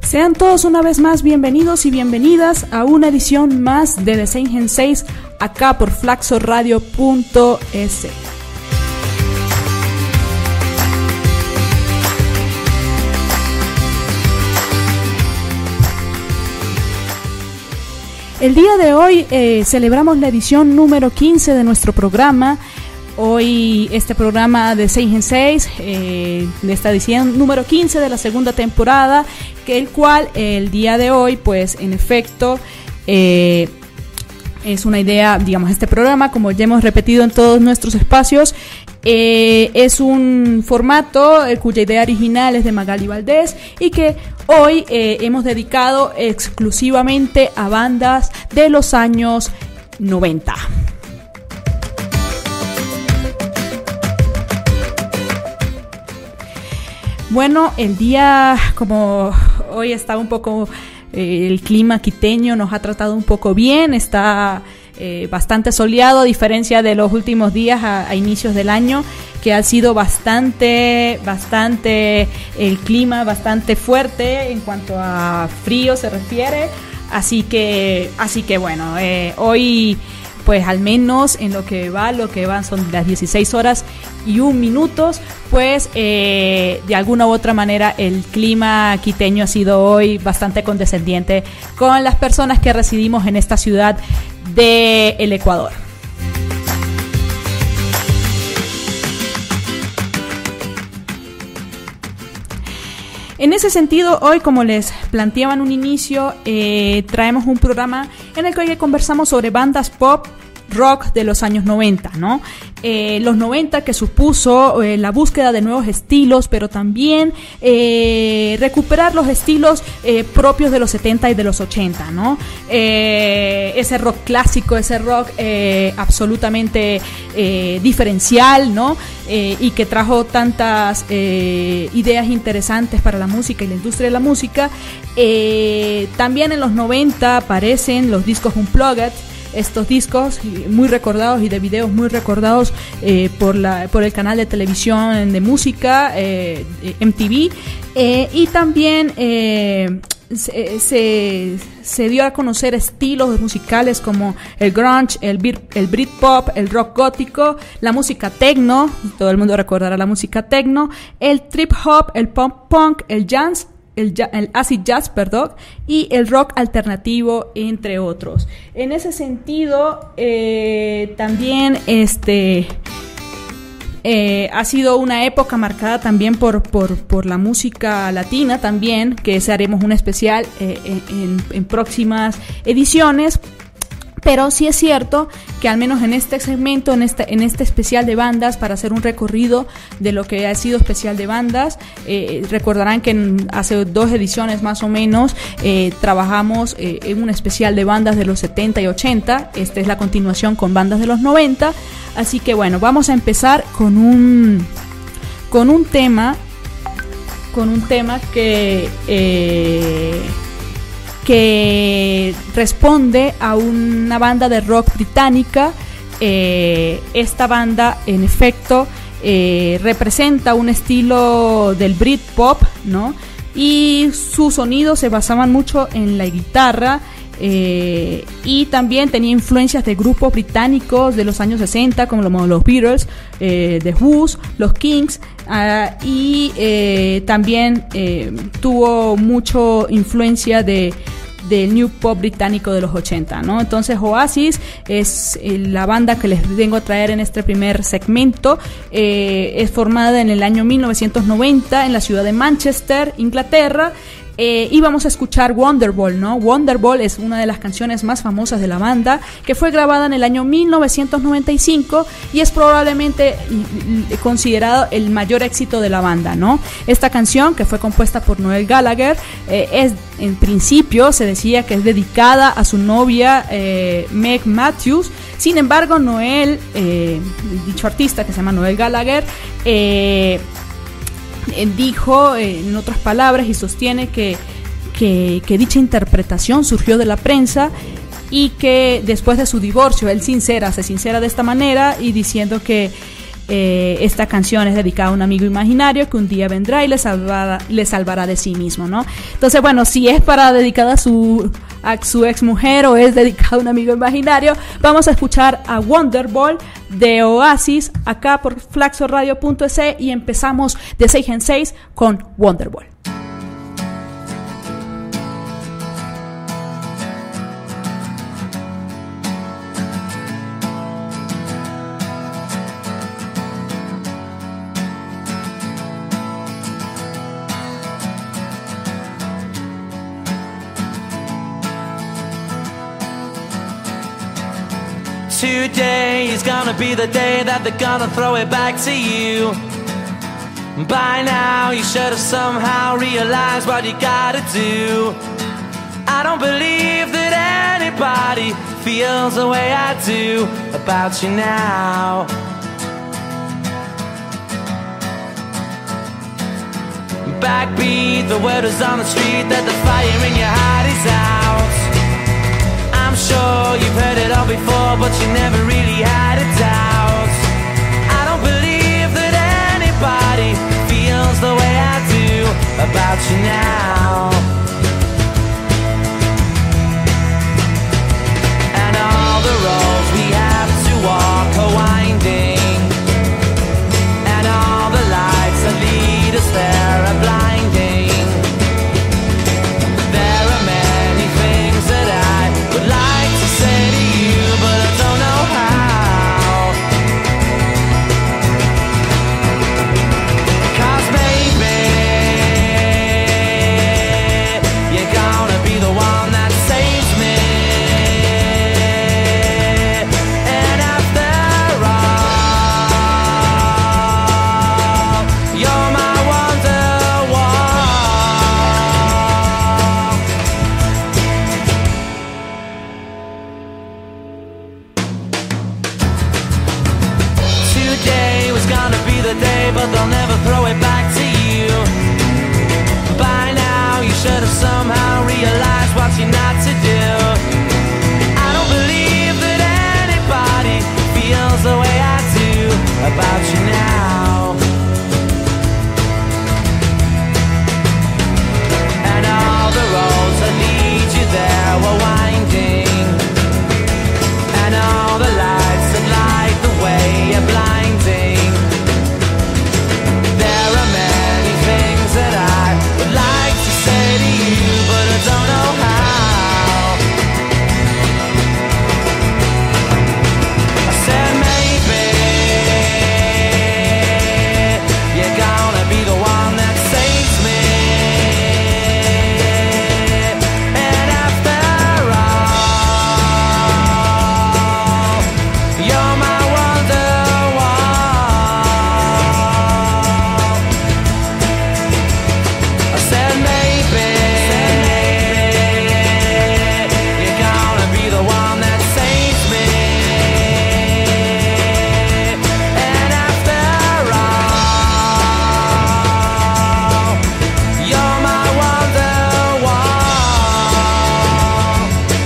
Sean todos una vez más bienvenidos y bienvenidas a una edición más de The Seinen 6 acá por flaxoradio.es. El día de hoy celebramos la edición número 15 de nuestro programa. Hoy este programa de Seinen 6, de esta edición número 15 de la segunda temporada, que el cual el día de hoy, pues en efecto, es una idea, digamos, este programa, como ya hemos repetido en todos nuestros espacios, es un formato cuya idea original es de Magali Valdés y que hoy hemos dedicado exclusivamente a bandas de los años 90. Bueno, el día, como hoy está un poco, el clima quiteño nos ha tratado un poco bien, está bastante soleado, a diferencia de los últimos días a inicios del año, que ha sido bastante el clima bastante fuerte en cuanto a frío se refiere, así que bueno, hoy pues al menos en lo que van son las 16 horas y 1 minuto, pues de alguna u otra manera el clima quiteño ha sido hoy bastante condescendiente con las personas que residimos en esta ciudad del Ecuador. En ese sentido, hoy, como les planteaba en un inicio, traemos un programa en el que hoy conversamos sobre bandas pop rock de los años 90, ¿no? Los 90 que supuso la búsqueda de nuevos estilos, pero también recuperar los estilos propios de los 70 y de los 80, ¿no? Ese rock clásico, ese rock absolutamente diferencial, ¿no? Y que trajo tantas ideas interesantes para la música y la industria de la música. También en los 90 aparecen los discos Unplugged, estos discos muy recordados y de videos muy recordados por el canal de televisión de música MTV, y también se dio a conocer estilos musicales como el grunge, el Britpop, el rock gótico, la música techno, todo el mundo recordará la música techno, el trip hop, el pop punk, el jazz, el acid jazz, y el rock alternativo, entre otros. En ese sentido, también ha sido una época marcada también por la música latina también, que haremos un especial en próximas ediciones. Pero sí es cierto que al menos en este segmento, en este especial de bandas, para hacer un recorrido de lo que ha sido especial de bandas, recordarán que hace 2 ediciones más o menos trabajamos en un especial de bandas de los 70 y 80. Esta es la continuación con bandas de los 90. Así que bueno, vamos a empezar con un tema que responde a una banda de rock británica. Esta banda, en efecto, representa un estilo del Britpop, ¿no? Y su sonido se basaban mucho en la guitarra, y también tenía influencias de grupos británicos de los años 60 como los Beatles, The Who, los Kings, y también tuvo mucho influencia del New Pop británico de los 80, ¿no? Entonces Oasis es la banda que les vengo a traer en este primer segmento. Es formada en el año 1990 en la ciudad de Manchester, Inglaterra. Y vamos a escuchar Wonderwall, ¿no? Wonderwall es una de las canciones más famosas de la banda, que fue grabada en el año 1995 y es probablemente considerado el mayor éxito de la banda, ¿no? Esta canción, que fue compuesta por Noel Gallagher, en principio se decía que es dedicada a su novia Meg Matthews. Sin embargo, Noel, dicho artista que se llama Noel Gallagher, dijo en otras palabras y sostiene que dicha interpretación surgió de la prensa y que después de su divorcio él se sincera de esta manera y diciendo que Esta canción es dedicada a un amigo imaginario que un día vendrá y le salvará de sí mismo, ¿no? Entonces, bueno, si es para dedicada a su ex mujer o es dedicada a un amigo imaginario, vamos a escuchar a Wonderwall de Oasis acá por flaxoradio.es y empezamos de 6 en 6 con Wonderwall. Today is gonna be the day that they're gonna throw it back to you. By now you should have somehow realized what you gotta do. I don't believe that anybody feels the way I do about you now. Backbeat, the word is on the street that the fire in your heart is out. I'm sure you've heard it all before, but you never really had a doubt. I don't believe that anybody feels the way I do about you now. And all the roads we have to walk are winding, and all the lights that lead us there are blinding. There are many things that I would like to say to you, but I don't know how. 'Cause maybe you're gonna be the one that saves me. And after all, you're my Wonderwall. Today was gonna be the day, but they'll never throw it back to you. By now you should have somehow realized what you're not to do. I don't believe that anybody feels the way I do about you now. And all the roads that lead you there were winding, and all the lights that light the way are blinding. There are many things that I would like to say to you, but I don't know how. I said maybe you're gonna be the one that saves me. And after all, you're my Wonderwall. I said maybe you're gonna be the one that saves me. And after all, you're my Wonderwall.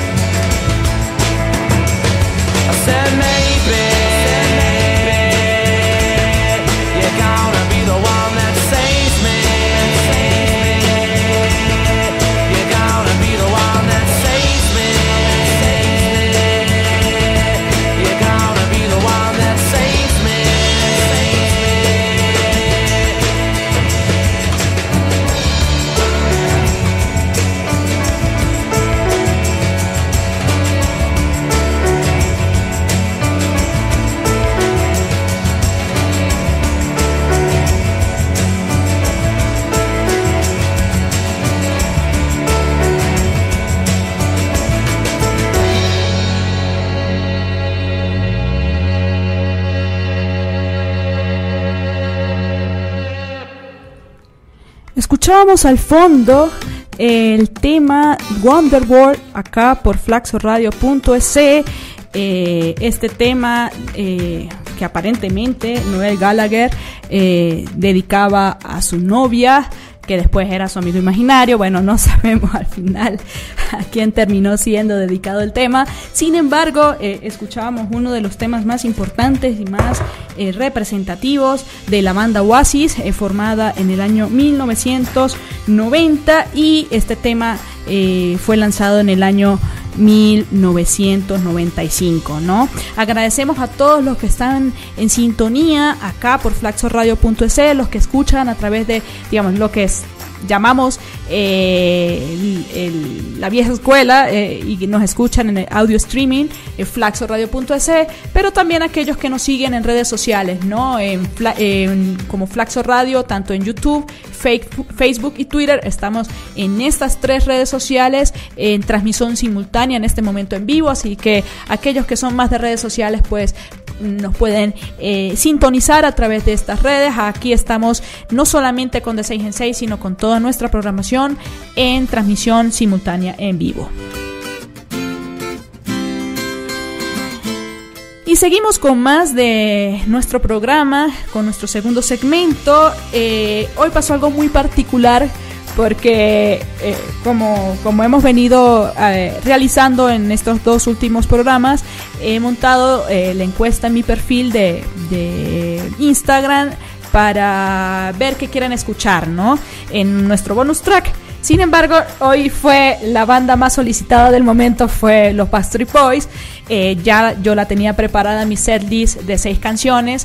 I said maybe you're gonna be the one that saves me. You're gonna be the one that saves me. You're gonna be the one that saves me. Escuchábamos al fondo el tema Wonderwall acá por flaxoradio.es. Este tema que aparentemente Noel Gallagher dedicaba a su novia, que después era su amigo imaginario. Bueno, no sabemos al final a quién terminó siendo dedicado el tema. Sin embargo, escuchábamos uno de los temas más importantes y más representativos de la banda Oasis, formada en el año 1990, y este tema fue lanzado en el año 1995, ¿no? Agradecemos a todos los que están en sintonía acá por flaxoradio.es, los que escuchan a través de, digamos, lo que llamamos la vieja escuela, y nos escuchan en el audio streaming en flaxoradio.es, pero también aquellos que nos siguen en redes sociales, ¿no? Como Flaxo Radio, tanto en YouTube, Facebook y Twitter. Estamos en estas 3 redes sociales en transmisión simultánea en este momento en vivo, así que aquellos que son más de redes sociales pues nos pueden sintonizar a través de estas redes. Aquí estamos no solamente con De 6 en 6, sino con toda nuestra programación en transmisión simultánea en vivo. Y seguimos con más de nuestro programa, con nuestro segundo segmento. Hoy pasó algo muy particular porque como hemos venido realizando en estos 2 últimos programas, he montado la encuesta en mi perfil de Instagram para ver qué quieren escuchar, ¿no? En nuestro bonus track. Sin embargo, hoy fue la banda más solicitada del momento, fue los Backstreet Boys. Ya yo la tenía preparada, mi setlist de 6 canciones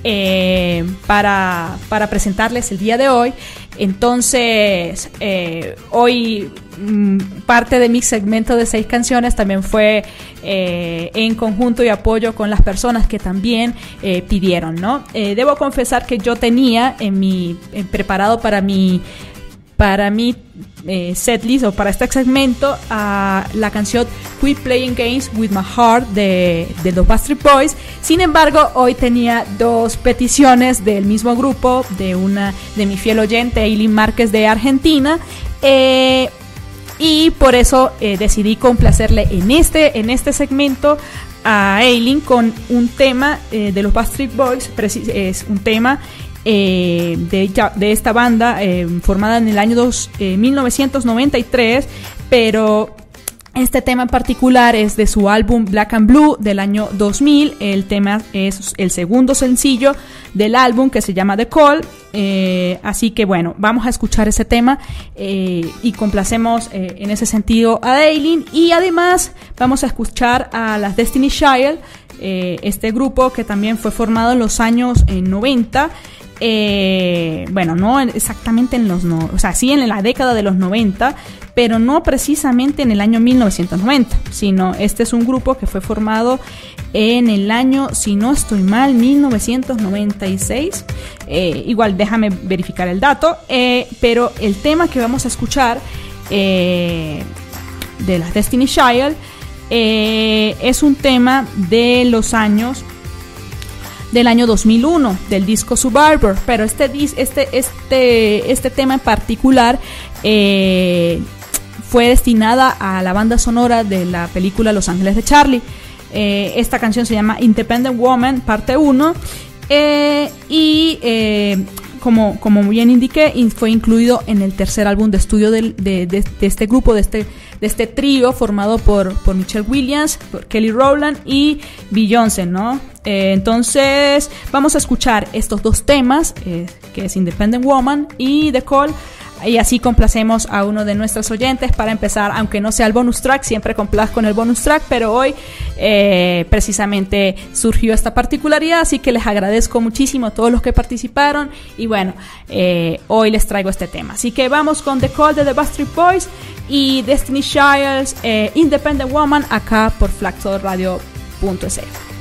para presentarles el día de hoy. Entonces, hoy parte de mi segmento de 6 canciones también fue en conjunto y apoyo con las personas que también pidieron, ¿no? Debo confesar que yo tenía preparado para mi setlist o para este segmento la canción Quit Playing Games With My Heart de los Backstreet Boys. Sin embargo, hoy tenía 2 peticiones del mismo grupo, de mi fiel oyente Eileen Márquez de Argentina, y por eso decidí complacerle en este segmento a Eileen con un tema de los Backstreet Boys. Es un tema de esta banda formada en el año 1993, pero este tema en particular es de su álbum Black and Blue del año 2000. El tema es el segundo sencillo del álbum, que se llama The Call. Así que bueno, vamos a escuchar ese tema y complacemos en ese sentido a Eileen, y además vamos a escuchar a las Destiny Child, este grupo que también fue formado en los años 90. Bueno, no exactamente o sea, sí en la década de los 90, pero no precisamente en el año 1990, sino este es un grupo que fue formado en el año, si no estoy mal, 1996. Igual déjame verificar el dato, pero el tema que vamos a escuchar de las Destiny Child es un tema de los años del año 2001, del disco Survivor, pero este tema en particular fue destinada a la banda sonora de la película Los Ángeles de Charlie. Esta canción se llama Independent Woman, parte 1, como bien indiqué, fue incluido en el tercer álbum de estudio de este grupo, de este trío formado por Michelle Williams, por Kelly Rowland y Beyoncé, ¿no? Entonces vamos a escuchar estos 2 temas, que es Independent Woman y The Call, y así complacemos a uno de nuestros oyentes para empezar, aunque no sea el bonus track, siempre complazco en el bonus track, pero hoy precisamente surgió esta particularidad, así que les agradezco muchísimo a todos los que participaron, y bueno, hoy les traigo este tema. Así que vamos con The Call de The Backstreet Boys y Destiny Child's Independent Woman, acá por flaxoradio.es.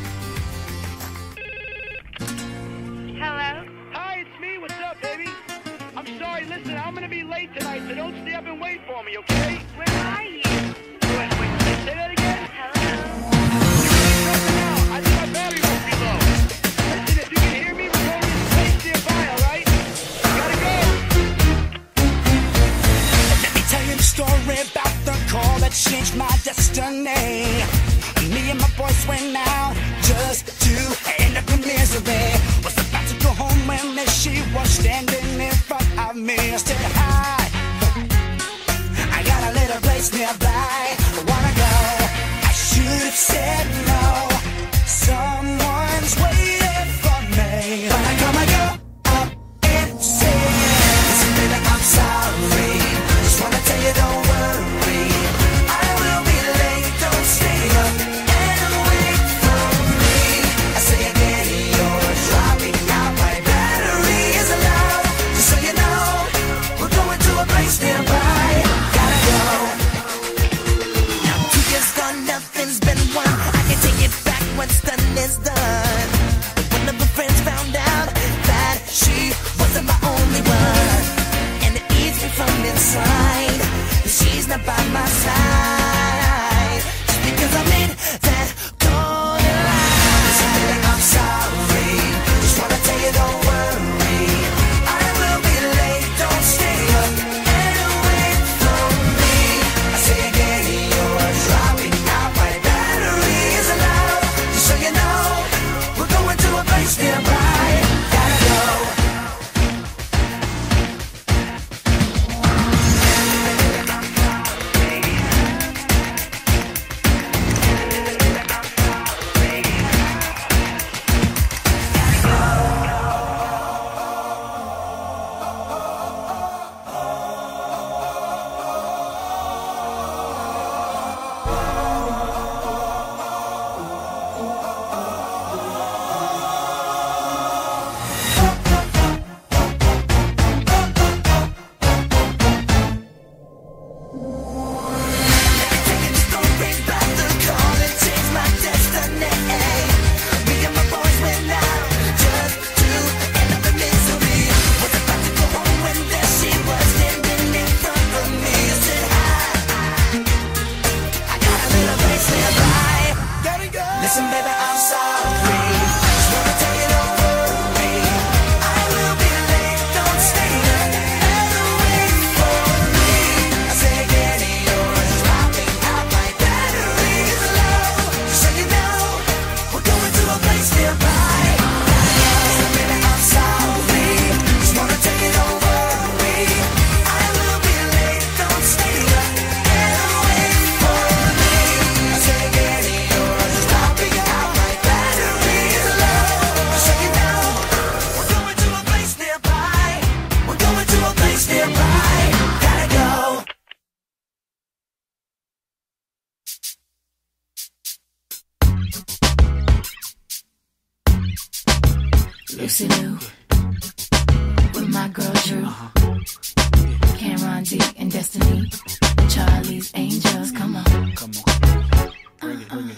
Tonight, so don't stay up and wait for me, okay? Where are you? Say that again? Hello? I think my battery must be low. Listen, if you can hear me, we're going to this place nearby, alright? Gotta go! Let me tell you the story about the call that changed my destiny. Me and my boys went out just to end up in misery. Was about to go home when she was standing in front of me. I said, hi. Lucy Liu, with my girl Drew, Cameron D and Destiny, Charlie's Angels. Come on. Bring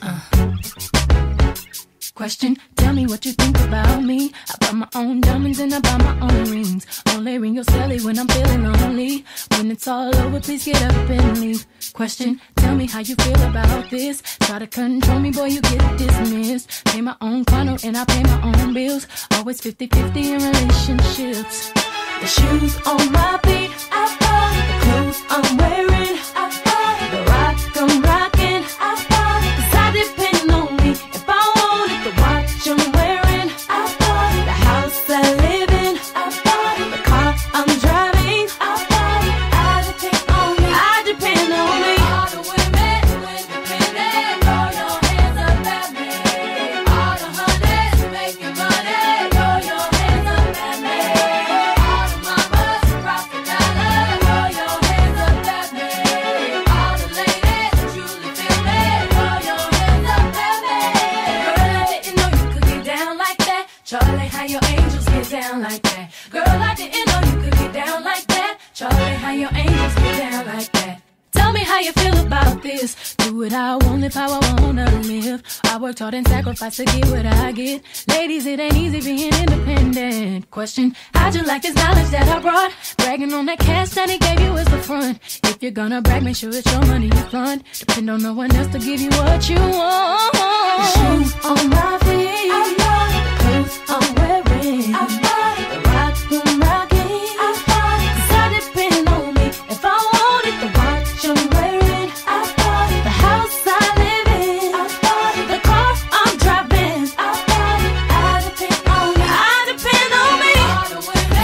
it. Question, tell me what you think about me. I buy my own diamonds and I buy my own rings. Only ring your celly when I'm feeling lonely. When it's all over, please get up and leave. Question, tell me how you feel about this. Try to control me, boy, you get dismissed. Pay my own condo and I pay my own bills. Always 50-50 in relationships. The shoes on my feet, I buy. The clothes I'm wearing, I buy. The rock I'm rocking, I buy. 'Cause I depend on me. If I want it, the watch I'm wearing, I buy. The house I live in, I buy. The car I'm driving, I buy. I depend on me. I depend on me. All the women independent, throw your hands up at me. All the honeys making money, throw your hands up at me. All the mamas rockin' dollars, throw your hands up at me. All the ladies that truly feel me, throw your hands up at me. Girl, I didn't know you could get down like that. Charlie, how your angels get down like that. Girl, I didn't know you could get down like that. Charlie, how your angels get down like that. Tell me how you feel about this. Do what I want, live how I wanna live. I worked hard and sacrificed to get what I get. Ladies, it ain't easy being independent. Question, how'd you like this knowledge that I brought? Bragging on that cash that he gave you is the front. If you're gonna brag, make sure it's your money you fund. Depend on no one else to give you what you want. The shoes on my feet, I buy. The clothes I'm wearing, I buy. The rock I'm rocking, I buy. 'Cause I depend on me. If I want it, the watch I'm wearing, I buy. The house I live in, I buy. The car I'm driving, I buy. I depend on me. I depend on me. All the women,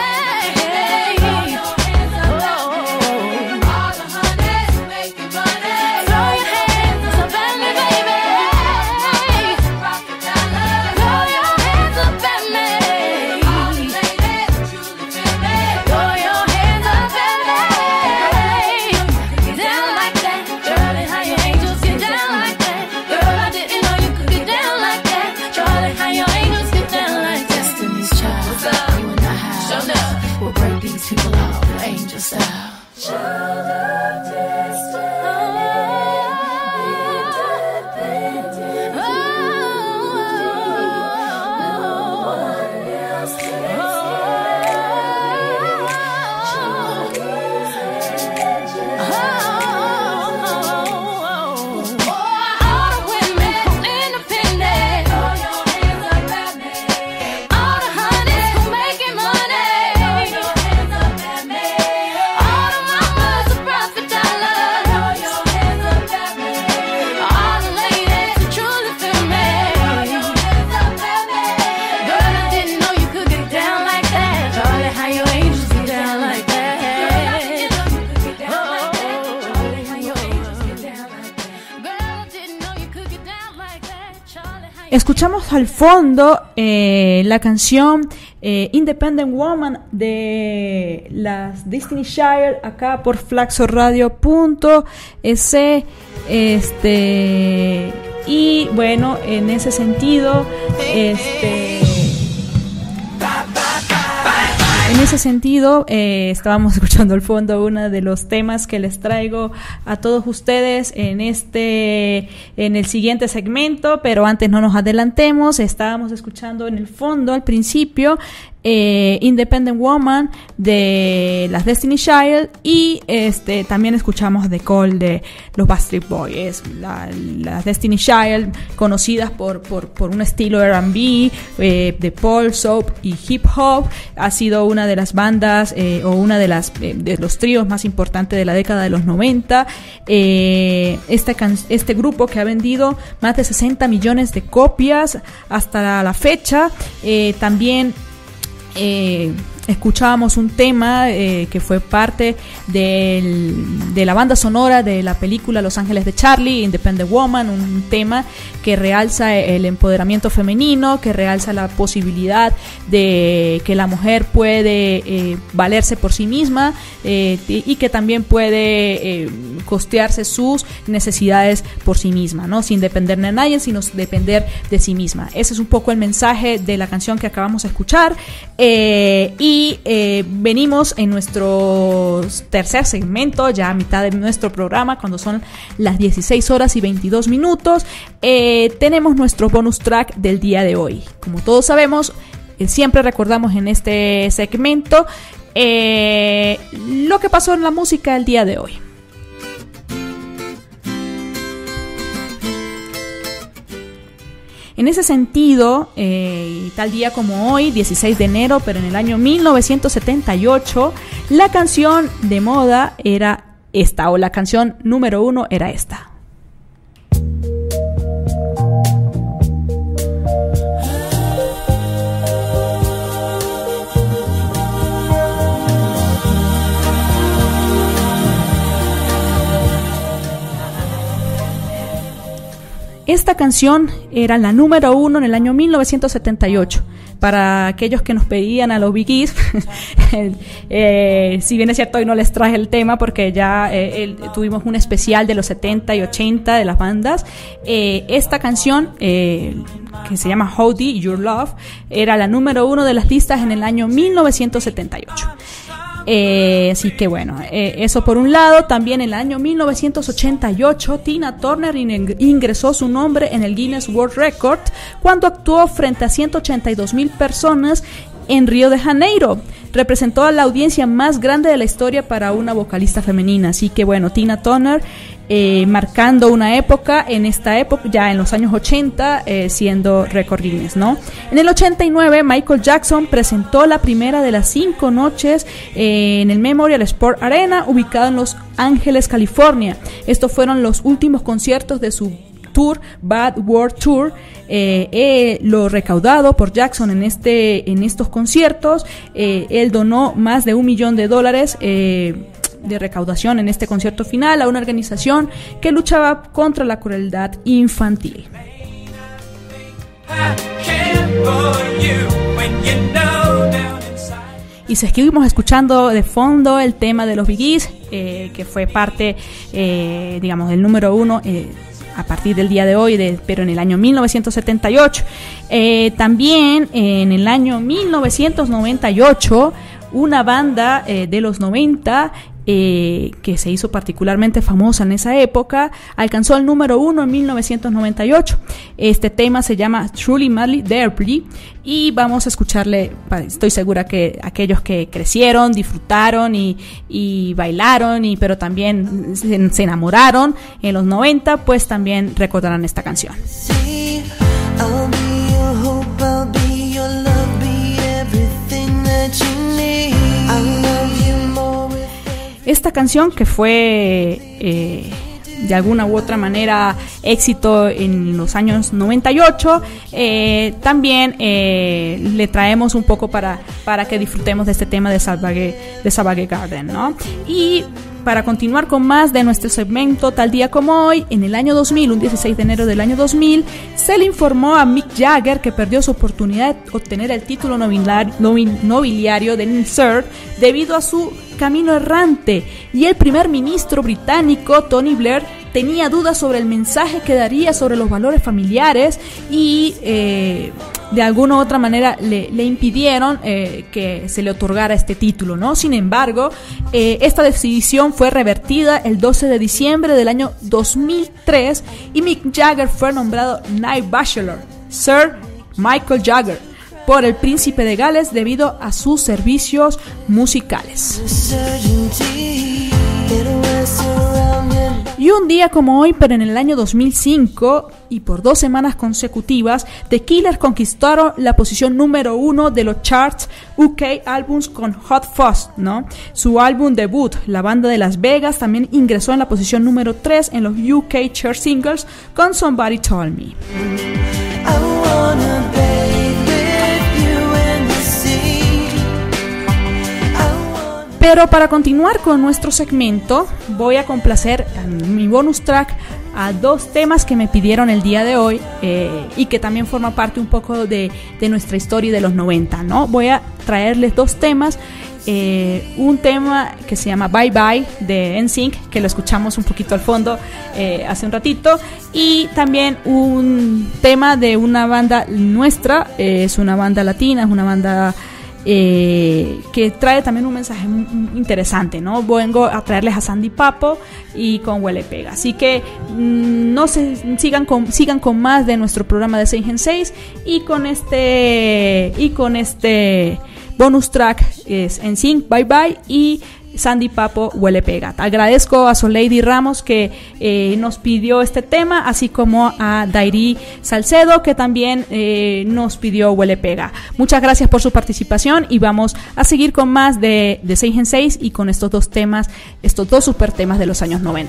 hey, throw your hands up at me. All the honeys making money, throw your hands up at me, baby. Rock the dollar, throw your hands up at me. All the ladies that truly feel me, throw your hands up at me. Get down like that, Charlie, how your angels get down like that. Girl, I didn't know you could get down like that. Charlie, how your angels get down like that. Destiny's Child, what's up? You and I have. Show up. We'll break these people out, angel style. Child of destiny, independent. No one else can all the women independent, throw your hands up at me. All the honeys who making money, throw your hands up at me. All the mamas who profit dollars, throw your hands up at me. All the ladies who truly feel me, throw your hands up at me. Girl, I didn't know you could get down like that. Charlie, how your angels get down like that. Girl, I didn't know you could get down like that. Charlie, how your angels get down like that. Girl, I didn't know you could get down like that. Charlie, how your Escuchamos al fondo la canción Independent Woman de las Destiny Child acá por flaxoradio.es. Y bueno, en ese sentido, estábamos escuchando al fondo uno de los temas que les traigo a todos ustedes en el siguiente segmento, pero antes no nos adelantemos. Estábamos escuchando en el fondo al principio Independent Woman de las Destiny Child y también escuchamos The Call de los Backstreet Boys. Las Destiny Child, conocidas por un estilo R&B, de pop, soul y hip hop, ha sido una de las bandas o una de los tríos más importantes de la década de los 90. Este grupo que ha vendido más de 60 millones de copias hasta la fecha. También escuchábamos un tema que fue parte de la banda sonora de la película Los Ángeles de Charlie, Independent Woman, un tema que realza el empoderamiento femenino, que realza la posibilidad de que la mujer puede valerse por sí misma y que también puede costearse sus necesidades por sí misma, ¿no? Sin depender de nadie, sino depender de sí misma. Ese es un poco el mensaje de la canción que acabamos de escuchar. Venimos en nuestro tercer segmento, ya a mitad de nuestro programa, cuando son las 16 horas y 22 minutos. Tenemos nuestro bonus track del día de hoy. Como todos sabemos, siempre recordamos en este segmento lo que pasó en la música el día de hoy. En ese sentido, tal día como hoy, 16 de enero, pero en el año 1978, la canción de moda era esta, o la canción número 1 era esta. Esta canción era la número 1 en el año 1978. Para aquellos que nos pedían a los Bee Gees, si bien es cierto hoy no les traje el tema porque ya tuvimos un especial de los 70 y 80 de las bandas, esta canción que se llama Howdy Your Love era la número 1 de las listas en el año 1978. Así que bueno, eso por un lado. También en el año 1988 Tina Turner ingresó su nombre en el Guinness World Record cuando actuó frente a 182,000 personas en Río de Janeiro. Representó a la audiencia más grande de la historia para una vocalista femenina. Así que bueno, Tina Turner marcando una época, en esta época, ya en los años 80, siendo récord Guinness, ¿no? En el 89, Michael Jackson presentó la primera de las 5 noches en el Memorial Sport Arena, ubicado en Los Ángeles, California. Estos fueron los últimos conciertos de su tour Bad World Tour. Lo recaudado por Jackson en estos conciertos, él donó más de $1 millón de recaudación en este concierto final a una organización que luchaba contra la crueldad infantil. Y seguimos escuchando de fondo el tema de los Bee Gees, que fue parte, digamos, del número 1 a partir del día de hoy, pero en el año 1978. También en el año 1998, una banda de los 90 que se hizo particularmente famosa en esa época, alcanzó el número 1 en 1998. Este tema se llama Truly Madly Deeply y vamos a escucharle. Estoy segura que aquellos que crecieron, disfrutaron y bailaron, pero también se enamoraron en los 90, pues también recordarán esta canción. Esta canción, que fue de alguna u otra manera éxito en los años 98, también le traemos un poco para que disfrutemos de este tema de Savage Garden, ¿no? Y para continuar con más de nuestro segmento, tal día como hoy, en el año 2000, un 16 de enero del año 2000, se le informó a Mick Jagger que perdió su oportunidad de obtener el título nobiliario de Sir debido a su camino errante, y el primer ministro británico Tony Blair tenía dudas sobre el mensaje que daría sobre los valores familiares y de alguna u otra manera le impidieron que se le otorgara este título, ¿no? Sin embargo, esta decisión fue revertida el 12 de diciembre del año 2003 y Mick Jagger fue nombrado Knight Bachelor, Sir Michael Jagger, por el príncipe de Gales debido a sus servicios musicales. Y un día como hoy, pero en el año 2005, y por 2 semanas consecutivas, The Killers conquistaron la posición número 1 de los charts UK Albums con Hot Fuzz, ¿no? Su álbum debut, La Banda de Las Vegas, también ingresó en la posición número 3 en los UK Chart Singles con Somebody Told Me. Pero para continuar con nuestro segmento, voy a complacer en mi bonus track a 2 temas que me pidieron el día de hoy y que también forma parte un poco de nuestra historia de los 90, ¿no? Voy a traerles 2 temas un tema que se llama Bye Bye de NSYNC, que lo escuchamos un poquito al fondo hace un ratito, y también un tema de una banda nuestra, es una banda latina, es una banda que trae también un mensaje interesante, ¿no? Vengo a traerles a Sandy Papo y con Huele Pega, así que no se sigan con más de nuestro programa de 6 en 6 y con este bonus track es NSYNC Bye Bye y Sandy Papo Huele Pega. Agradezco a Soleidy Ramos que nos pidió este tema, así como a Dairi Salcedo que también nos pidió Huele Pega. Muchas gracias por su participación y vamos a seguir con más de 6 en 6 y con estos dos temas, estos dos super temas de los años 90.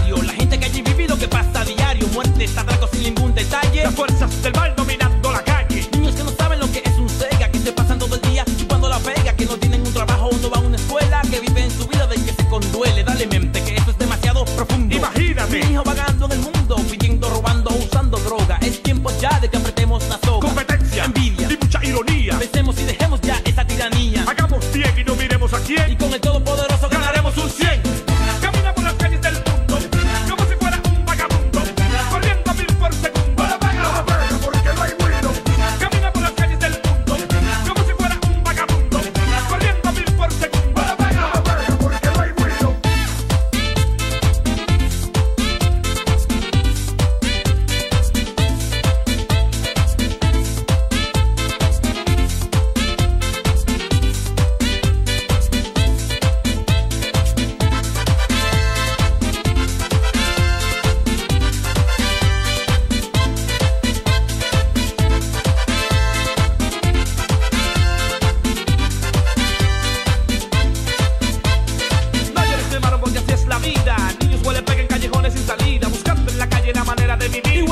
Muertes, atracos sin ningún detalle. Las fuerzas del mal dominando la calle.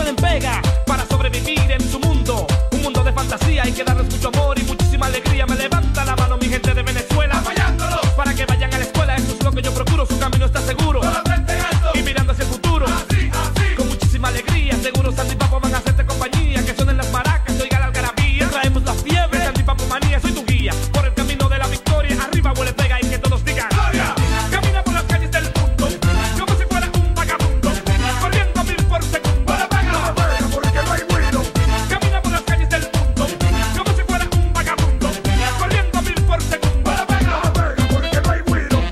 ponen pega para sobrevivir en su mundo. Un mundo de fantasía, hay que darles mucho amor y muchísima alegría. Me levanta la mano mi gente de Venezuela, apoyándolo para que vayan a la escuela. Eso es lo que yo procuro, su camino está seguro. Y mirando hacia el futuro, con muchísima alegría. Seguro Sandy Papo van a hacerte compañía. Que suenen las maracas, oiga la algarabía. Traemos la fiebre, Sandy Papo manía. Soy tu guía por el camino de la victoria. Arriba huele pega y que todos digan ¡Gloria! Camina por las calles del mundo como si fuera un vagabundo, corriendo a 1000 por segundo. Porque no hay ruido. Camina por las calles del mundo como si fuera un vagabundo, corriendo a 1000 por segundo. Porque no hay ruido.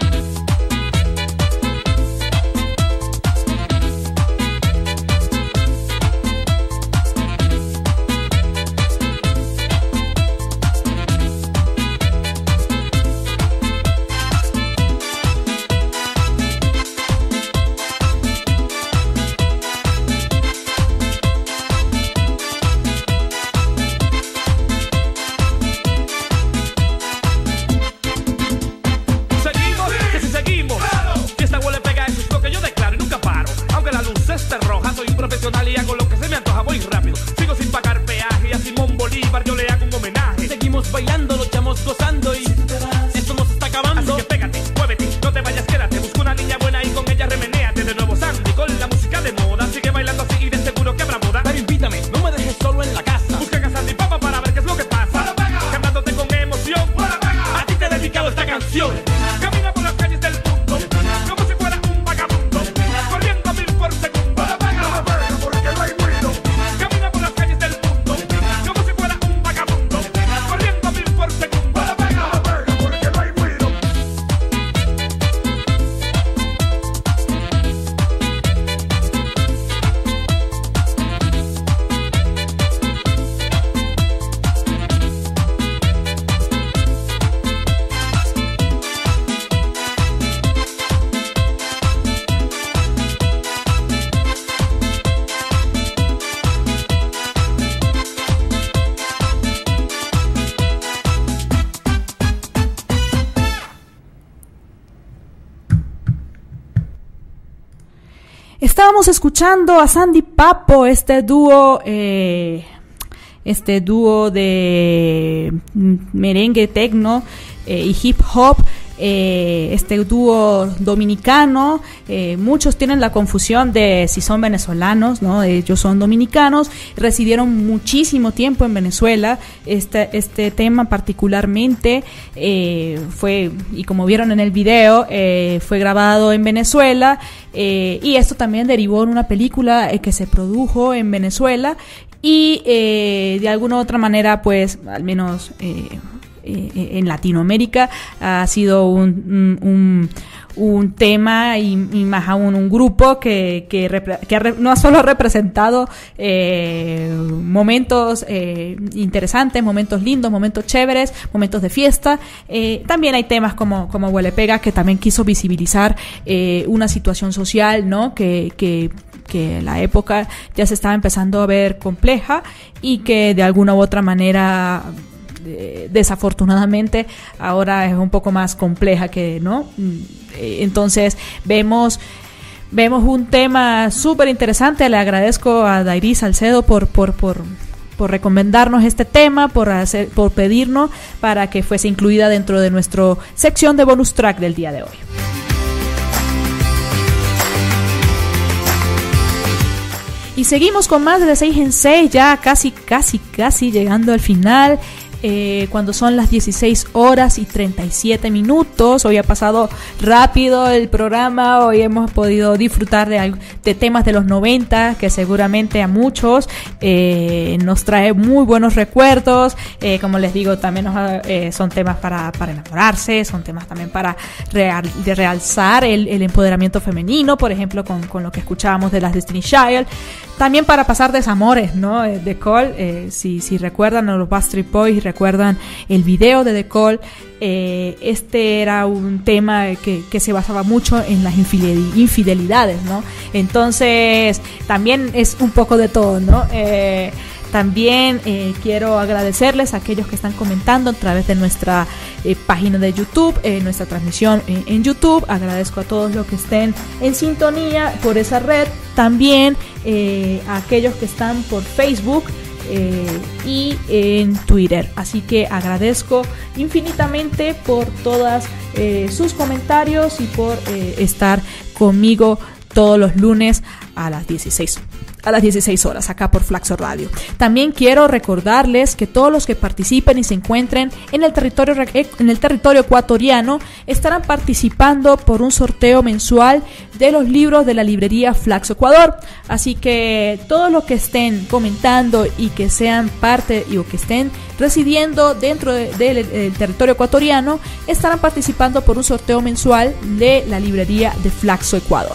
Seguimos, que si seguimos, que esta huele pega, eso es lo que yo declaro y nunca paro. Aunque la luz esté roja, soy un profesional y hago lo que se me antoja, voy rápido. Sigo sin pagar peaje y a Simón Bolívar yo le hago un homenaje. Seguimos bailando, lo echamos gozando y esto nos está acabando. Así que pégate, muévete, no te vayas, quédate. Busca una niña buena y con ella remenéate. De nuevo Sandy con la música de moda. Sigue bailando así y de seguro que habrá boda. Pero invítame, no me dejes solo en la casa. Busca a Sandy Papa para ver qué es lo que pasa. Cantándote con emoción, a ti te he dedicado esta canción. Camina por las calles del mundo como si fuera un vagabundo, corriendo a 1000 por segundo. Porque no hay ruido. Camina por las calles del mundo como si fuera un vagabundo, corriendo a 1000 por segundo. Porque no hay ruido. Estábamos escuchando a Sandy Papo, este dúo de merengue, tecno y hip hop, este dúo dominicano. Muchos tienen la confusión de si son venezolanos, ¿no? Ellos son dominicanos, residieron muchísimo tiempo en Venezuela. Este tema particularmente fue, y como vieron en el video, fue grabado en Venezuela, y esto también derivó en una película que se produjo en Venezuela y de alguna u otra manera, pues al menos en Latinoamérica ha sido un tema y más aún un grupo que no ha solo representado momentos interesantes, momentos lindos, momentos chéveres, momentos de fiesta. También hay temas como Huele Pega, que también quiso visibilizar una situación social, ¿no? Que la época ya se estaba empezando a ver compleja y que de alguna u otra manera, desafortunadamente, ahora es un poco más compleja, que no. Entonces vemos un tema súper interesante. Le agradezco a Dairí Salcedo por recomendarnos este tema, por pedirnos para que fuese incluida dentro de nuestra sección de bonus track del día de hoy. Y seguimos con más de 6 en 6, ya casi llegando al final. Cuando son las 16:37. Hoy ha pasado rápido el programa. Hoy hemos podido disfrutar de temas de los 90 que seguramente a muchos nos trae muy buenos recuerdos. Como les digo, también son temas para enamorarse, son temas también para realzar el empoderamiento femenino, por ejemplo con lo que escuchábamos de las Destiny Child. También para pasar desamores, ¿no? The Call, si recuerdan a los Backstreet Boys, recuerdan el video de The Call, este era un tema que se basaba mucho en las infidelidades, ¿no? Entonces también es un poco de todo, ¿no? También quiero agradecerles a aquellos que están comentando a través de nuestra página de YouTube, nuestra transmisión en YouTube. Agradezco a todos los que estén en sintonía por esa red. También a aquellos que están por Facebook y en Twitter. Así que agradezco infinitamente por todas sus comentarios y por estar conmigo todos los lunes a las 16 horas acá por Flaxo Radio. También quiero recordarles que todos los que participen y se encuentren en el territorio ecuatoriano estarán participando por un sorteo mensual de los libros de la librería Flaxo Ecuador. Así que todos los que estén comentando y que sean parte o que estén residiendo dentro del territorio ecuatoriano estarán participando por un sorteo mensual de la librería de Flaxo Ecuador.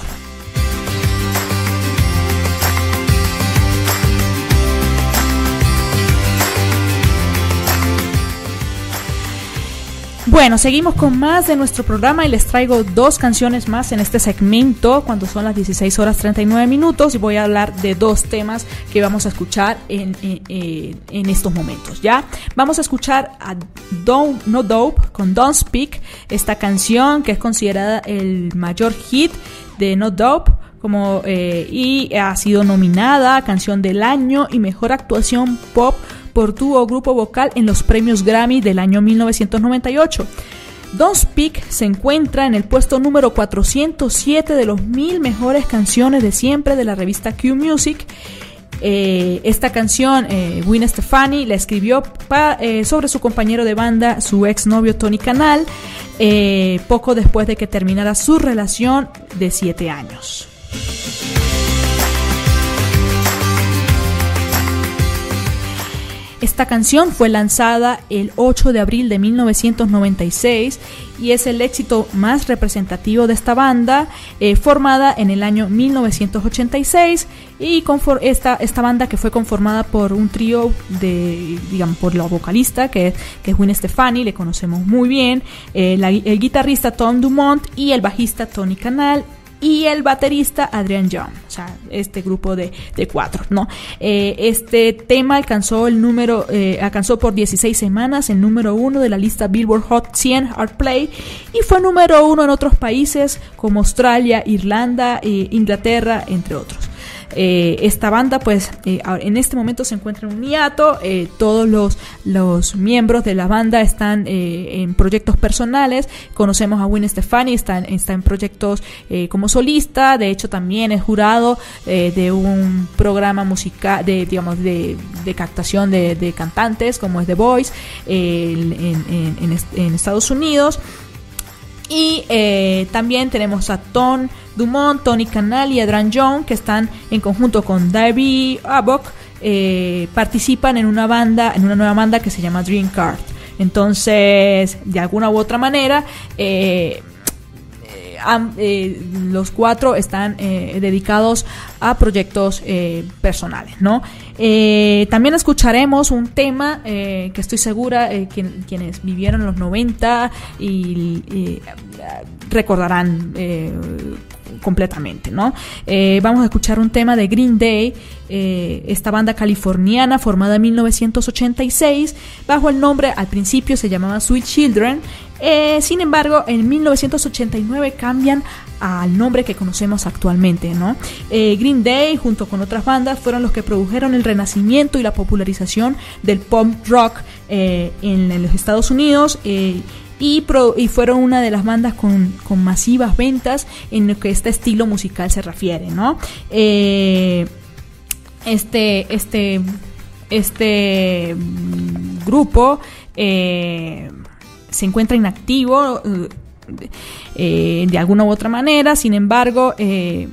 Bueno, seguimos con más de nuestro programa y les traigo 2 canciones más en este segmento cuando son las 16 horas 39 minutos y voy a hablar de 2 temas que vamos a escuchar en estos momentos, ¿ya? Vamos a escuchar a No Dope con Don't Speak, esta canción que es considerada el mayor hit de No Dope y ha sido nominada a Canción del Año y Mejor Actuación Pop por dúo o grupo vocal en los premios Grammy del año 1998. Don't Speak se encuentra en el puesto número 407 de los 1000 mejores canciones de siempre de la revista Q Music. Esta canción Gwen Stefani la escribió sobre su compañero de banda, su exnovio Tony Canal, poco después de que terminara su relación de 7 años. Esta canción fue lanzada el 8 de abril de 1996 y es el éxito más representativo de esta banda, formada en el año 1986 y esta banda que fue conformada por un trío por la vocalista que es Gwen Stefani, le conocemos muy bien, el guitarrista Tom Dumont y el bajista Tony Canal y el baterista Adrian Young, o sea, este grupo de 4, ¿no? Este tema alcanzó por 16 semanas el número 1 de la lista Billboard Hot 100 Hard Play y fue número 1 en otros países como Australia, Irlanda, Inglaterra, entre otros. Esta banda pues en este momento se encuentra en un hiato, todos los miembros de la banda están en proyectos personales. Conocemos a Gwen Stefani, está en proyectos como solista, de hecho también es jurado de un programa musical de captación de cantantes como es The Voice en Estados Unidos. Y también tenemos a Tom Dumont, Tony Canal y Adrian Young, que están en conjunto con Davey Abbock, participan en una nueva banda que se llama Dream Card. Entonces, de alguna u otra manera, los 4 están dedicados a proyectos personales, ¿no? También escucharemos un tema que estoy segura quienes vivieron los 90 y recordarán completamente, ¿no? Vamos a escuchar un tema de Green Day, esta banda californiana formada en 1986 bajo el nombre, al principio se llamaba Sweet Children. Sin embargo, en 1989 cambian al nombre que conocemos actualmente, ¿no? Green Day, junto con otras bandas, fueron los que produjeron el renacimiento y la popularización del pop rock en los Estados Unidos, y fueron una de las bandas con masivas ventas en lo que este estilo musical se refiere, ¿no? Este grupo se encuentra inactivo de alguna u otra manera, sin embargo es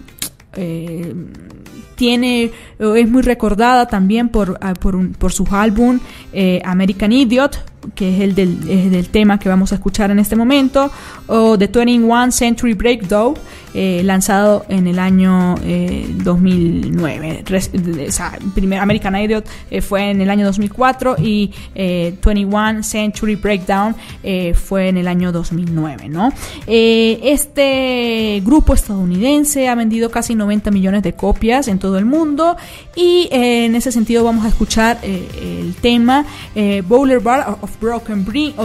muy recordada también por su álbum American Idiot, que es el del tema que vamos a escuchar en este momento, o The 21st Century Breakdown, lanzado en el año 2009. American Idiot fue en el año 2004 y 21 Century Breakdown fue en el año 2009, ¿no? Este grupo estadounidense ha vendido casi 90 millones de copias en todo el mundo y en ese sentido vamos a escuchar el tema Boulevard of Broken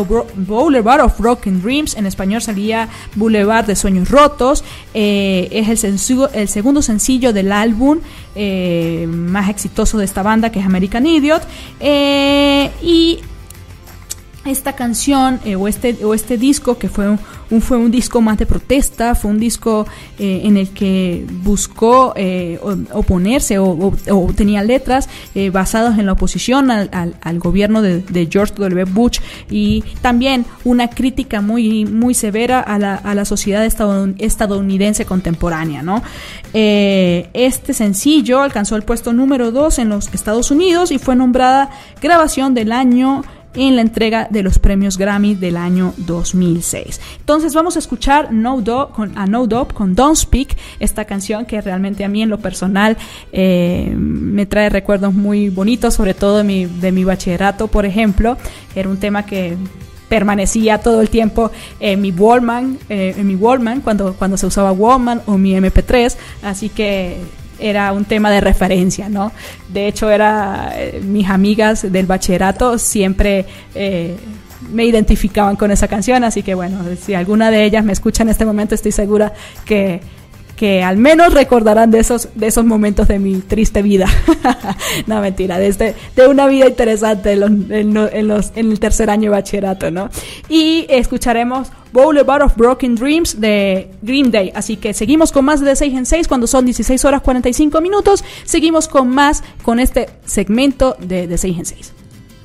Dreams, en español salía Boulevard de Sueños Rotos. Es el segundo sencillo del álbum más exitoso de esta banda, que es American Idiot, y esta canción o este disco, que fue un disco más de protesta, fue un disco en el que buscó oponerse o tenía letras basadas en la oposición al gobierno de George W. Bush, y también una crítica muy, muy severa a la sociedad estadounidense contemporánea, ¿no? Este sencillo alcanzó el puesto número 2 en los Estados Unidos y fue nombrada grabación del año en la entrega de los premios Grammy del año 2006. Entonces vamos a escuchar No Dope con Don't Speak, esta canción que realmente a mí en lo personal me trae recuerdos muy bonitos, sobre todo de mi bachillerato, por ejemplo. Era un tema que permanecía todo el tiempo en mi Walkman, cuando se usaba Walkman, o mi MP3, así que era un tema de referencia, ¿no? De hecho, mis amigas del bachillerato siempre me identificaban con esa canción, así que bueno, si alguna de ellas me escucha en este momento, estoy segura que al menos recordarán de esos momentos de mi triste vida. No, mentira, de una vida interesante en el tercer año de bachillerato, ¿no? Y escucharemos Boulevard of Broken Dreams de Green Day. Así que seguimos con más de 6 en 6 cuando son 16 horas 45 minutos. Seguimos con este segmento de 6 en 6.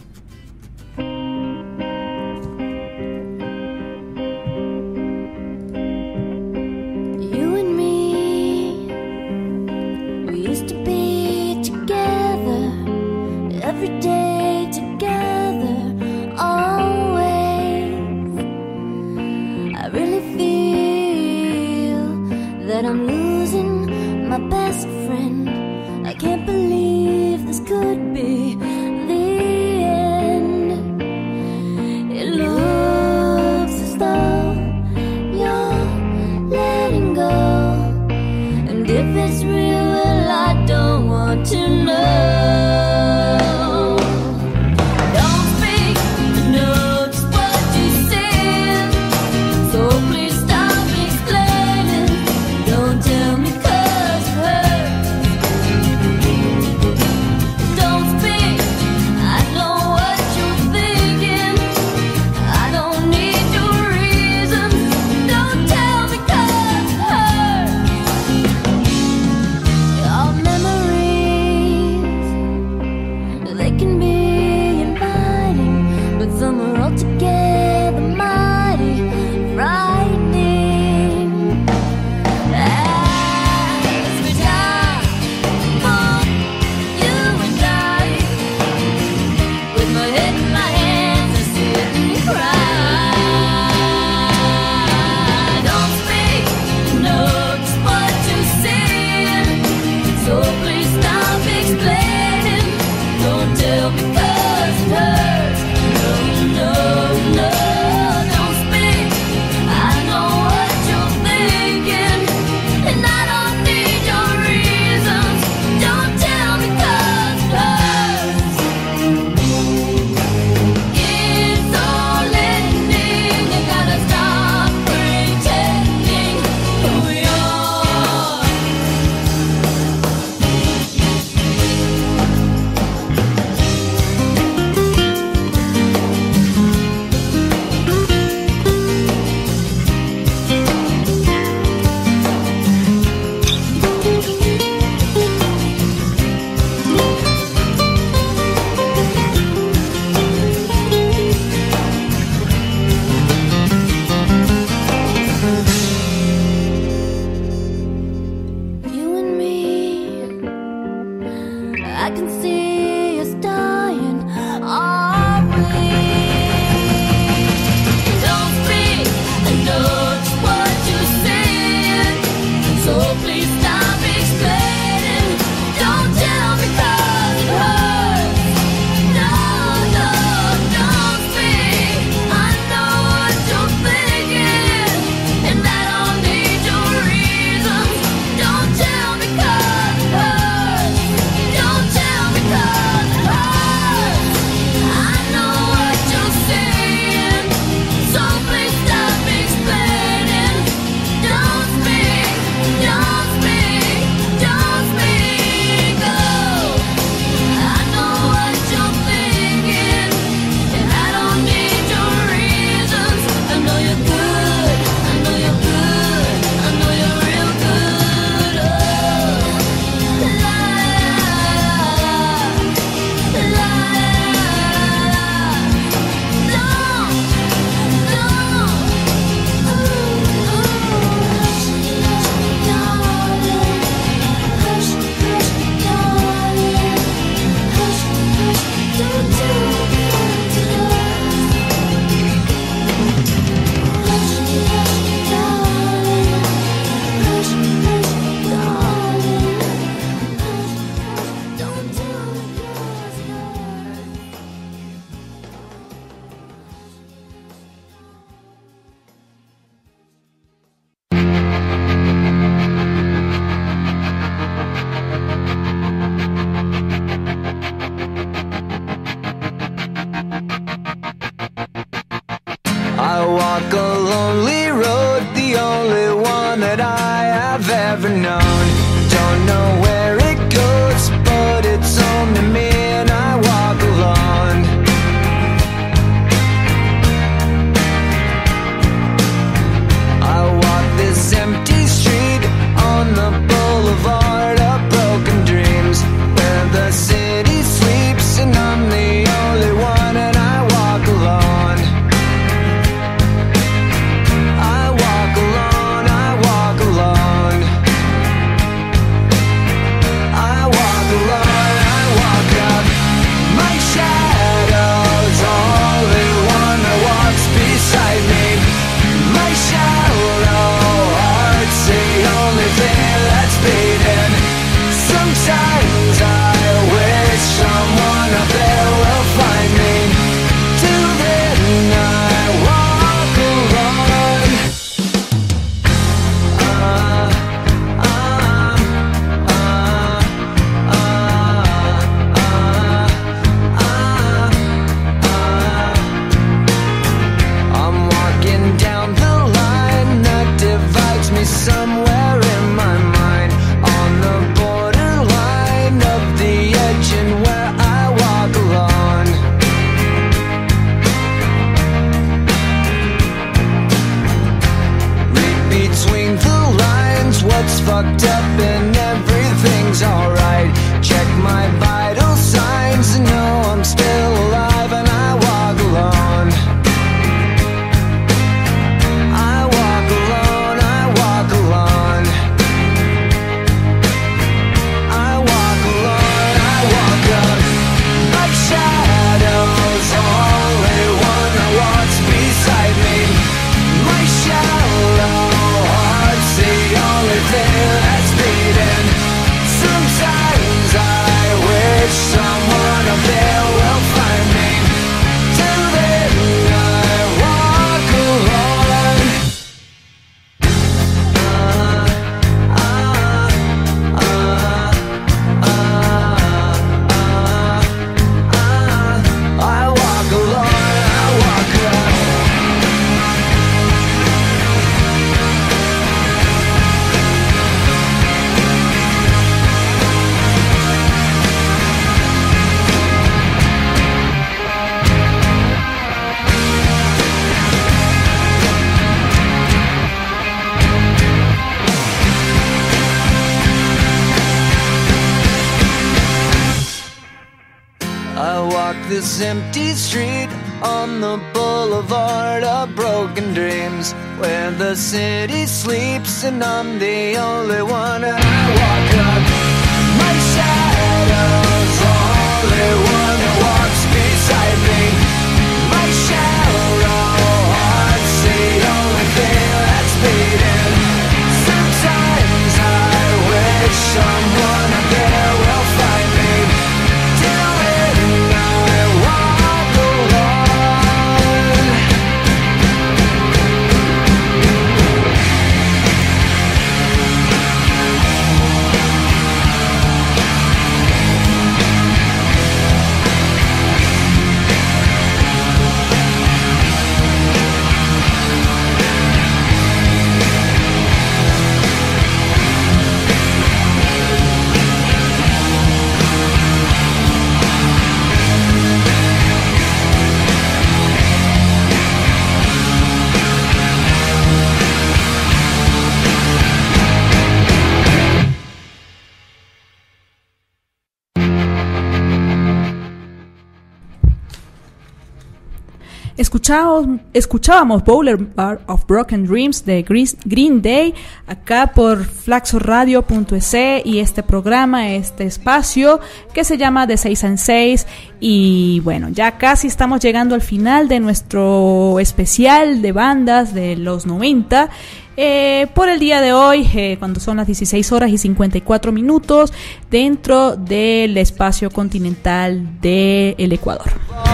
Every day together, always. I really feel that I'm losing my best friend. I can't believe this could be the end. It looks as though you're letting go, and if it's real, well, I don't want to know. I walk this empty street on the boulevard of broken dreams, where the city sleeps and I'm the only one. And I walk up, my shadow's the only one that walks beside me. My shallow heart's the only thing that's beating. Sometimes I wish someone out there will find me. Till then I walk alone. Escuchábamos Boulevard of Broken Dreams de Green Day acá por flaxoradio.es y este programa, este espacio que se llama De 6 en 6. Y bueno, ya casi estamos llegando al final de nuestro especial de bandas de los 90. Por el día de hoy, cuando son las 16 horas y 54 minutos, dentro del espacio continental del Ecuador.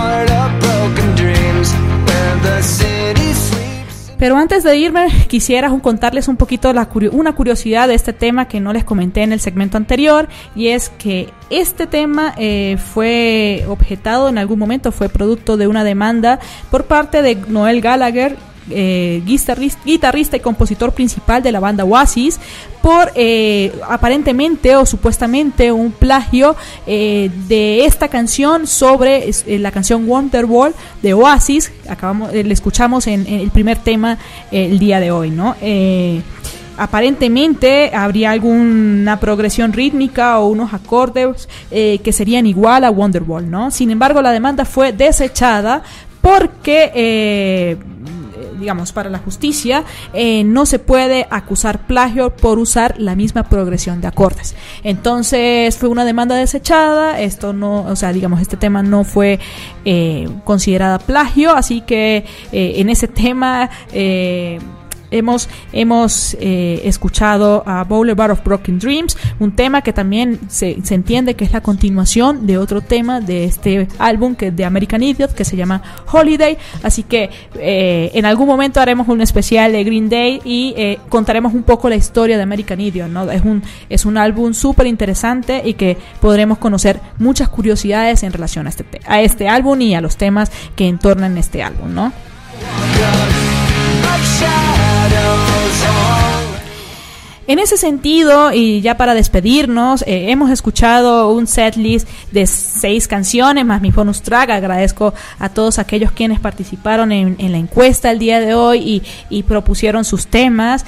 Pero antes de irme, quisiera contarles un poquito una curiosidad de este tema que no les comenté en el segmento anterior, y es que este tema fue objetado en algún momento, fue producto de una demanda por parte de Noel Gallagher, guitarrista y compositor principal de la banda Oasis, por aparentemente o supuestamente un plagio de esta canción sobre la canción Wonderwall de Oasis. Le escuchamos en el primer tema el día de hoy, ¿no? Aparentemente habría alguna progresión rítmica o unos acordes que serían igual a Wonderwall, ¿no? Sin embargo, la demanda fue desechada porque digamos, para la justicia, no se puede acusar plagio por usar la misma progresión de acordes. Entonces fue una demanda desechada. Esto no, o sea, digamos, este tema no fue considerada plagio, así que en ese tema hemos escuchado a Boulevard of Broken Dreams, un tema que también se entiende que es la continuación de otro tema de este álbum que de American Idiot, que se llama Holiday. Así que en algún momento haremos un especial de Green Day y contaremos un poco la historia de American Idiot, ¿no? Es un álbum súper interesante y que podremos conocer muchas curiosidades en relación a este álbum y a los temas que entornan este álbum, ¿no? En ese sentido, y ya para despedirnos, hemos escuchado un setlist de 6 canciones más mi bonus track. Agradezco a todos aquellos quienes participaron en la encuesta el día de hoy y propusieron sus temas.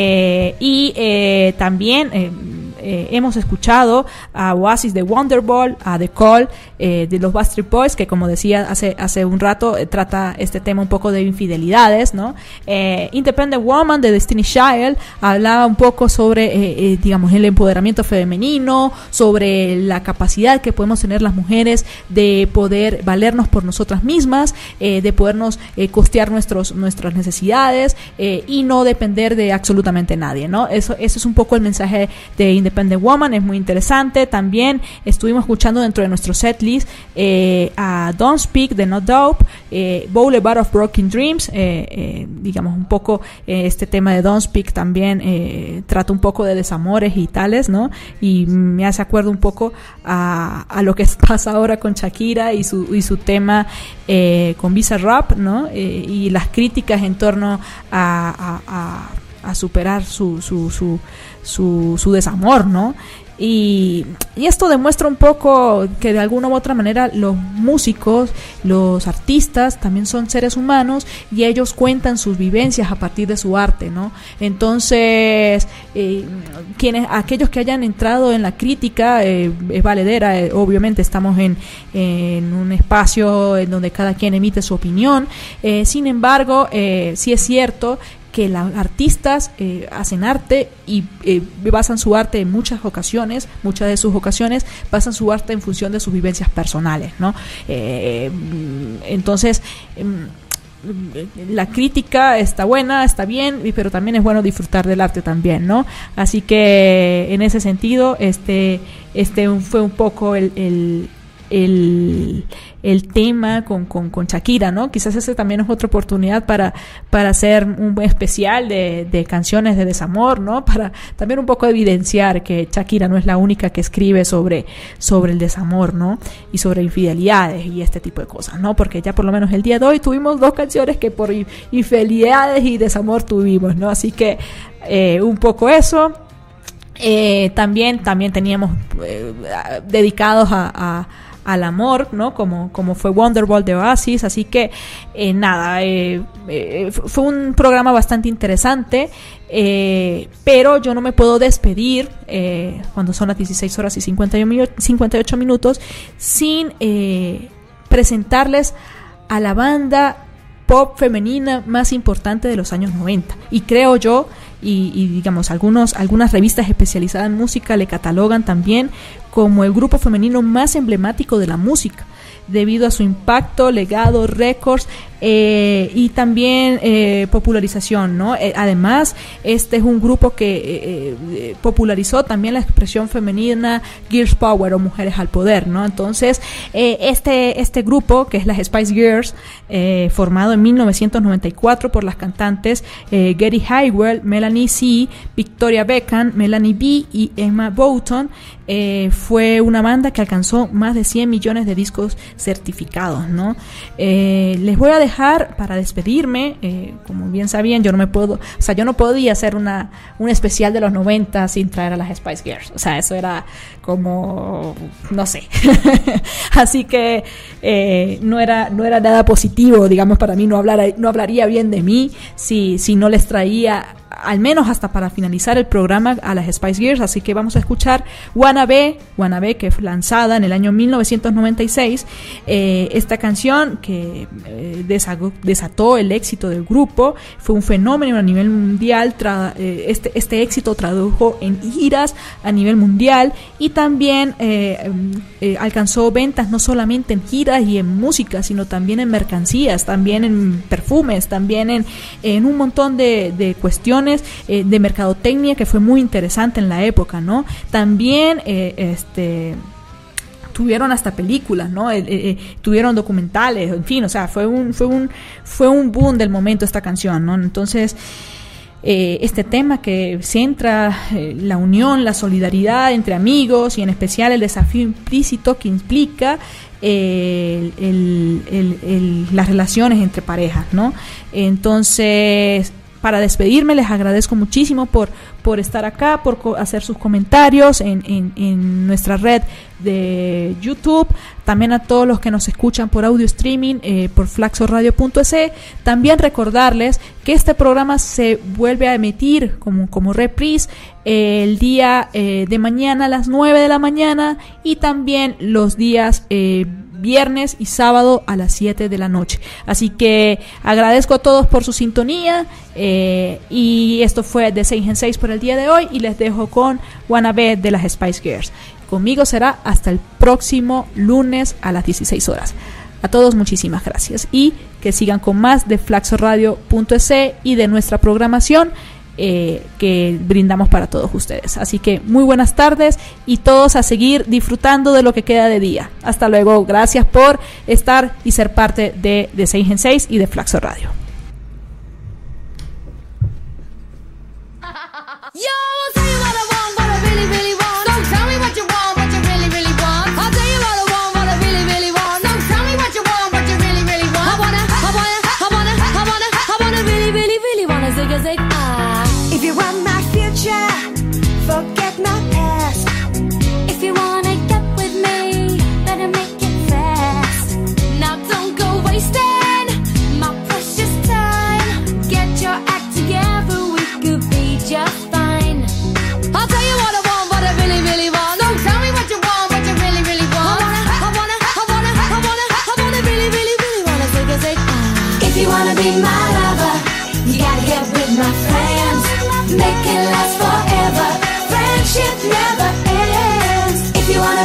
También hemos escuchado a Oasis de Wonderwall, a The Call de los Backstreet Boys, que como decía hace un rato, trata este tema un poco de infidelidades, ¿no? Independent Woman de Destiny's Child hablaba un poco sobre digamos, el empoderamiento femenino, sobre la capacidad que podemos tener las mujeres de poder valernos por nosotras mismas, de podernos costear nuestras necesidades y no depender de absolutamente nadie, ¿no? Eso es un poco el mensaje de Independent Woman. Es muy interesante. También estuvimos escuchando dentro de nuestro setlist a Don't Speak de No Dope, Boulevard of Broken Dreams, digamos un poco este tema de Don't Speak también trata un poco de desamores y tales, ¿no? Y me hace acuerdo un poco a lo que pasa ahora con Shakira y su tema con Bizarrap, ¿no? Y las críticas en torno a superar su desamor, ¿no? Y esto demuestra un poco que de alguna u otra manera los músicos, los artistas también son seres humanos y ellos cuentan sus vivencias a partir de su arte, ¿no? Entonces, aquellos que hayan entrado en la crítica, es valedera, obviamente estamos en un espacio en donde cada quien emite su opinión, sin embargo, sí es cierto que los artistas hacen arte y basan su arte en muchas de sus ocasiones basan su arte en función de sus vivencias personales, ¿no? Entonces, la crítica está buena, está bien, pero también es bueno disfrutar del arte también, ¿no? Así que en ese sentido, fue un poco el tema con Shakira, ¿no? Quizás ese también es otra oportunidad para hacer un buen especial de canciones de desamor, ¿no? Para también un poco evidenciar que Shakira no es la única que escribe sobre el desamor, ¿no? Y sobre infidelidades y este tipo de cosas, ¿no? Porque ya por lo menos el día de hoy tuvimos 2 canciones que por infidelidades y desamor tuvimos, ¿no? Así que un poco eso. También teníamos dedicados al amor, ¿no? Como fue Wonderwall de Oasis, así que fue un programa bastante interesante, pero yo no me puedo despedir cuando son las 16 horas y 58 minutos sin presentarles a la banda pop femenina más importante de los años 90, y creo yo, y digamos algunas revistas especializadas en música le catalogan también como el grupo femenino más emblemático de la música, debido a su impacto, legado, récords y también popularización, ¿no? Además, este es un grupo que popularizó también la expresión femenina Girls Power o mujeres al poder, ¿no? Entonces, este grupo, que es las Spice Girls, formado en 1994 por las cantantes Geri Halliwell, Melanie C, Victoria Beckham, Melanie B y Emma Bouton, fue una banda que alcanzó más de 100 millones de discos certificados, ¿no? Les voy a dejar para despedirme, como bien sabían, yo no podía hacer un especial de los 90 sin traer a las Spice Girls, o sea, eso era como, no sé, así que no era nada positivo, digamos, para mí, no hablaría bien de mí si no les traía al menos hasta para finalizar el programa a las Spice Girls. Así que vamos a escuchar Wanna Be, que fue lanzada en el año 1996. Esta canción que desató el éxito del grupo, fue un fenómeno a nivel mundial. Este éxito tradujo en giras a nivel mundial y también alcanzó ventas no solamente en giras y en música, sino también en mercancías, también en perfumes, también en un montón de cuestiones de mercadotecnia que fue muy interesante en la época, ¿no? También tuvieron hasta películas, ¿no? Tuvieron documentales, en fin, o sea, fue un boom del momento esta canción, ¿no? Entonces, este tema que centra la unión, la solidaridad entre amigos y en especial el desafío implícito que implica las relaciones entre parejas, ¿no? Entonces, para despedirme, les agradezco muchísimo por estar acá, por hacer sus comentarios en nuestra red de YouTube, también a todos los que nos escuchan por audio streaming, por flaxoradio.es. También recordarles que este programa se vuelve a emitir como reprise el día de mañana a las 9 de la mañana y también los días viernes y sábado a las 7 de la noche. Así que agradezco a todos por su sintonía y esto fue de 6 en 6 por el día de hoy y les dejo con Wanna Be de las Spice Girls. Conmigo será hasta el próximo lunes a las 16 horas. A todos muchísimas gracias y que sigan con más de flaxoradio.es y de nuestra programación que brindamos para todos ustedes. Así que muy buenas tardes y todos a seguir disfrutando de lo que queda de día. Hasta luego. Gracias por estar y ser parte de 6 en 6 y de Flaxo Radio. Yo, I'll tell you what I want, what I really, really want. So tell me what you want, what you really, really want. I'll tell you what I want, what I really, really want. So tell me what you want, what you really, really want. I wanna really, really, really wanna zig a zig. If you want my future, forget my past.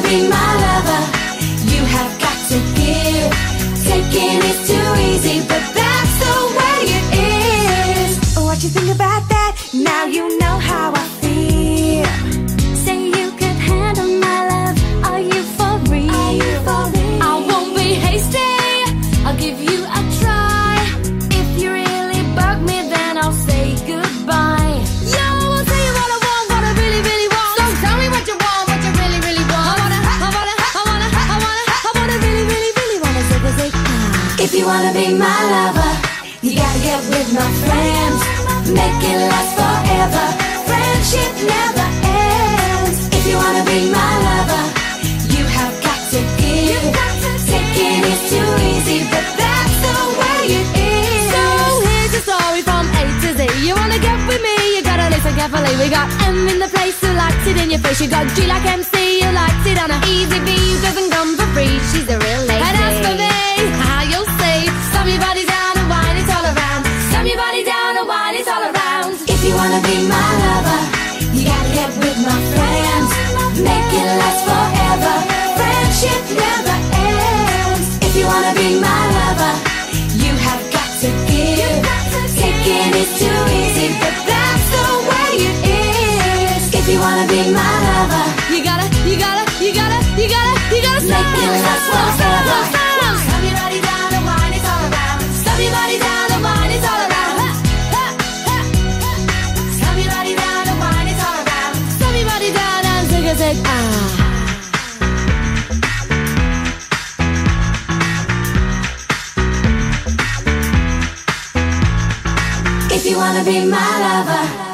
be my lover, you have got to give. Taking is too easy, but that's the way it is. What you think about that? Now you know how I feel. Say you could handle my love. Are you for real? I won't be hasty, I'll give you a try. If you really bug me, then I'll say goodbye. Yo, I won't tell you what I want, what I really, really want. So tell me what you want, what you really, really want. I wanna really, really, really wanna say. If you wanna be my lover, you gotta get with my friends. Make it last forever. Friendship never ends. If you wanna be my lover, you have got to give. Taking is too easy, but that's the way it is. So here's your story from A to Z. You wanna get with me, you gotta listen carefully. We got M in the place who likes it in your face. You got G like MC, who likes it on a easy B, who doesn't come for free. She's a real lady. And as for me, how you'll see, slam your body down and wine it all around. Slam your body down and wine it all around. If you wanna be my lover, you gotta get with my friends. Make it last forever. Friendship never ends. If you wanna be my lover, you have got to give. Taking is too easy, but that's the way it is. If you wanna be my lover, You gotta make it last forever. Slam your body down and wine it all around. Slam your body down and wine it all around. Slam your body down and wine it all around. Slam your body down and take a sec. If you wanna be my lover,